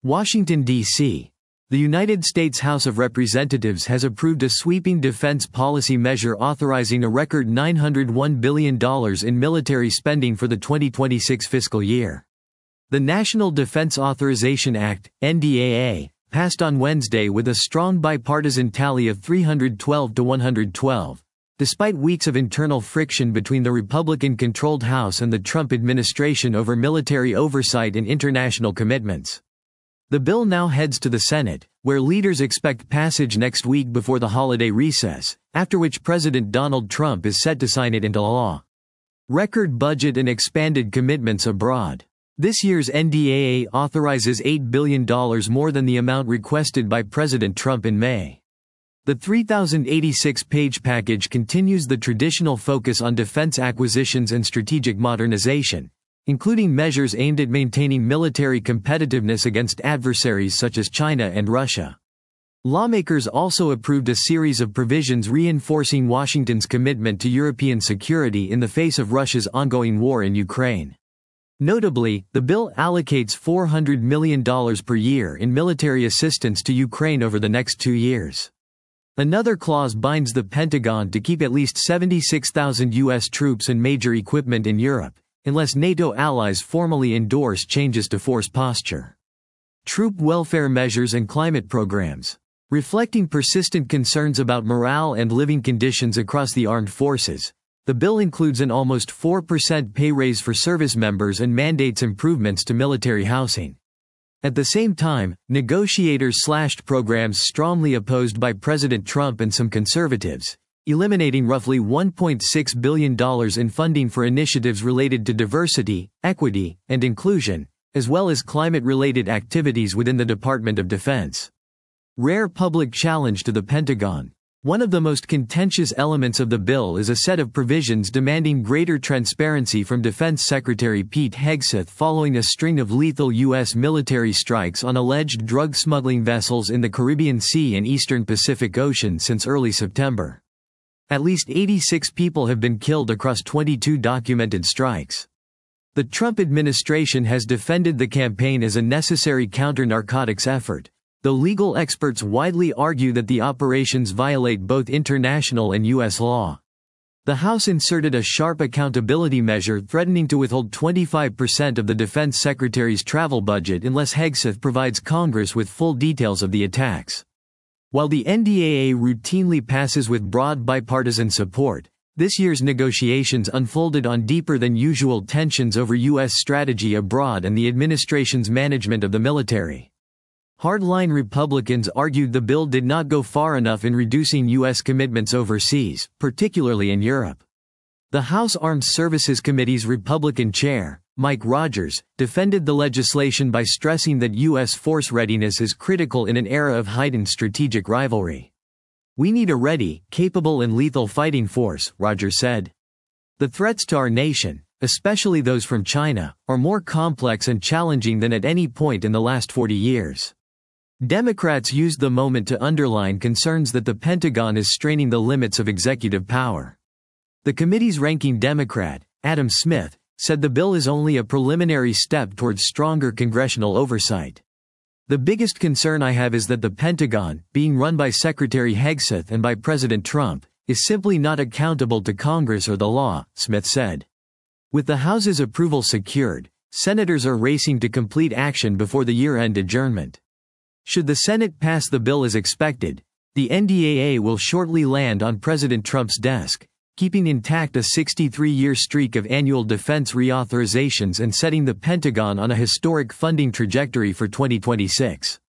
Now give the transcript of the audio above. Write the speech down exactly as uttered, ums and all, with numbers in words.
Washington, D C The United States House of Representatives has approved a sweeping defense policy measure authorizing a record nine hundred one billion dollars in military spending for the twenty twenty-six fiscal year. The National Defense Authorization Act, N D A A, passed on Wednesday with a strong bipartisan tally of three hundred twelve to one hundred twelve, despite weeks of internal friction between the Republican-controlled House and the Trump administration over military oversight and international commitments. The bill now heads to the Senate, where leaders expect passage next week before the holiday recess, after which President Donald Trump is set to sign it into law. Record budget and expanded commitments abroad. This year's N D A A authorizes eight billion dollars more than the amount requested by President Trump in May. The three thousand eighty-six page package continues the traditional focus on defense acquisitions and strategic modernization, including measures aimed at maintaining military competitiveness against adversaries such as China and Russia. Lawmakers also approved a series of provisions reinforcing Washington's commitment to European security in the face of Russia's ongoing war in Ukraine. Notably, the bill allocates four hundred million dollars per year in military assistance to Ukraine over the next two years. Another clause binds the Pentagon to keep at least seventy-six thousand U S troops and major equipment in Europe, unless NATO allies formally endorse changes to force posture. Troop welfare measures and climate programs. Reflecting persistent concerns about morale and living conditions across the armed forces, the bill includes an almost four percent pay raise for service members and mandates improvements to military housing. At the same time, negotiators slashed programs strongly opposed by President Trump and some conservatives, eliminating roughly one point six billion dollars in funding for initiatives related to diversity, equity, and inclusion, as well as climate-related activities within the Department of Defense. Rare public challenge to the Pentagon. One of the most contentious elements of the bill is a set of provisions demanding greater transparency from Defense Secretary Pete Hegseth following a string of lethal U S military strikes on alleged drug smuggling vessels in the Caribbean Sea and Eastern Pacific Ocean since early September. At least eighty-six people have been killed across twenty-two documented strikes. The Trump administration has defended the campaign as a necessary counter-narcotics effort, though legal experts widely argue that the operations violate both international and U S law. The House inserted a sharp accountability measure threatening to withhold twenty-five percent of the defense secretary's travel budget unless Hegseth provides Congress with full details of the attacks. While the N D A A routinely passes with broad bipartisan support, this year's negotiations unfolded on deeper than usual tensions over U S strategy abroad and the administration's management of the military. Hardline Republicans argued the bill did not go far enough in reducing U S commitments overseas, particularly in Europe. The House Armed Services Committee's Republican chair, Mike Rogers, defended the legislation by stressing that U S force readiness is critical in an era of heightened strategic rivalry. "We need a ready, capable and lethal fighting force," Rogers said. "The threats to our nation, especially those from China, are more complex and challenging than at any point in the last forty years. Democrats used the moment to underline concerns that the Pentagon is straining the limits of executive power. The committee's ranking Democrat, Adam Smith, said the bill is only a preliminary step towards stronger congressional oversight. "The biggest concern I have is that the Pentagon, being run by Secretary Hegseth and by President Trump, is simply not accountable to Congress or the law," Smith said. With the House's approval secured, senators are racing to complete action before the year-end adjournment. Should the Senate pass the bill as expected, the N D A A will shortly land on President Trump's desk, keeping intact a sixty-three year streak of annual defense reauthorizations and setting the Pentagon on a historic funding trajectory for twenty twenty-six.